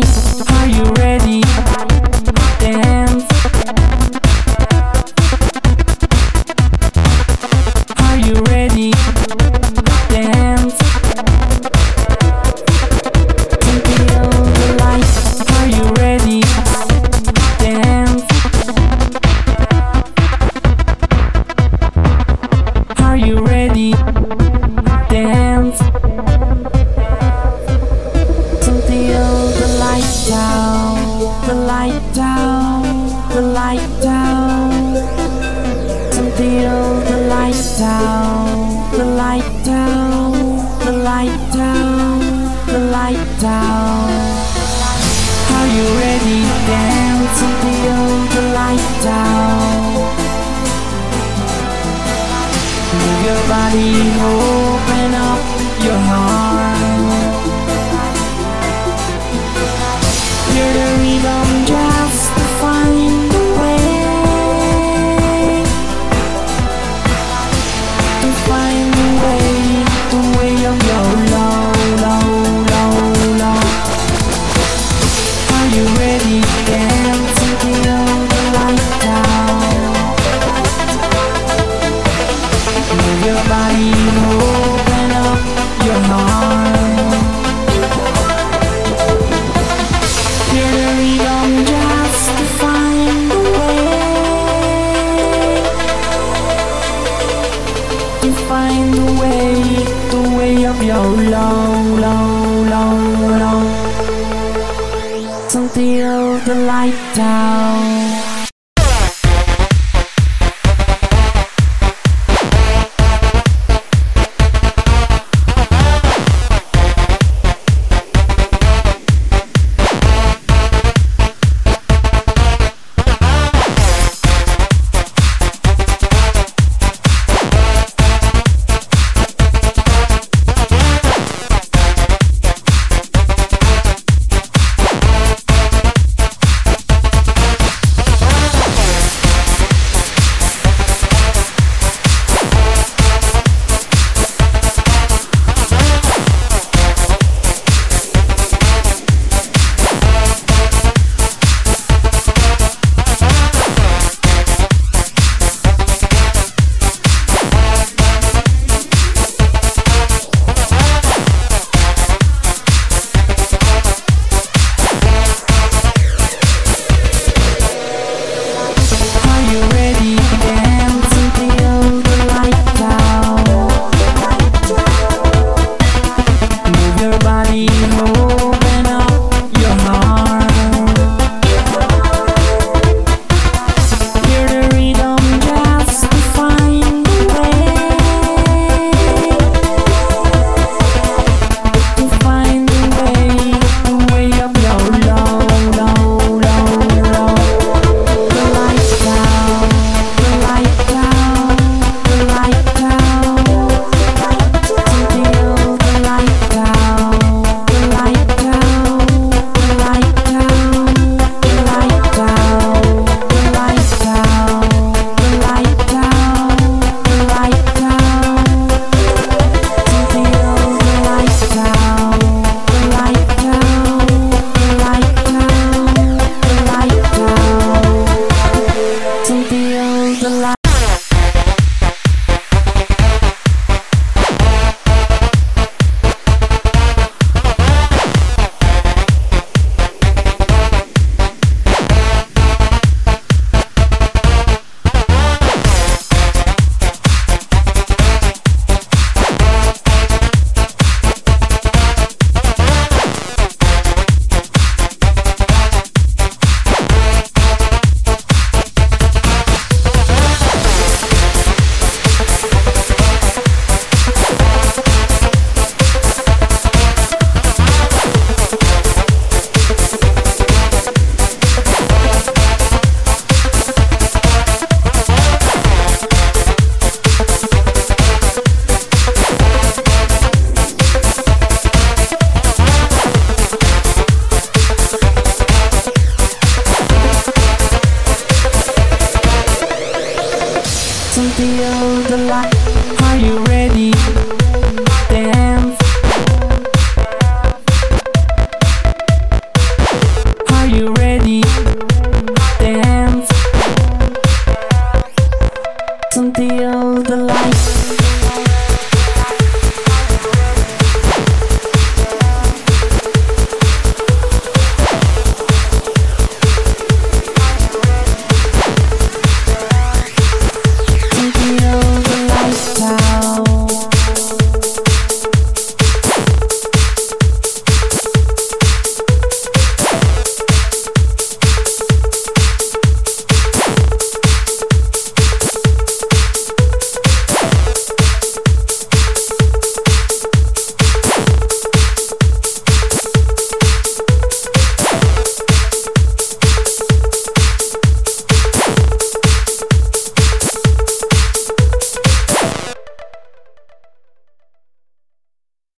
light. Are you ready? Dance. Are you ready? Dance. Feel the light. Are you ready? Dance. Are you ready? Dance. Until the light down, the light down, the light down. Until the light down, the light down, the light down, the light down. Are you ready? Dance until the light down. Move your body, open up your heart. Hear the rhythm, just find the way. To find the way of your love, love, love, love. Are you ready? Dance until the light down. Move your body, open up your heart. Hear the rhythm, just to find the way. To find the way of your love, love, love, love. Until the light down.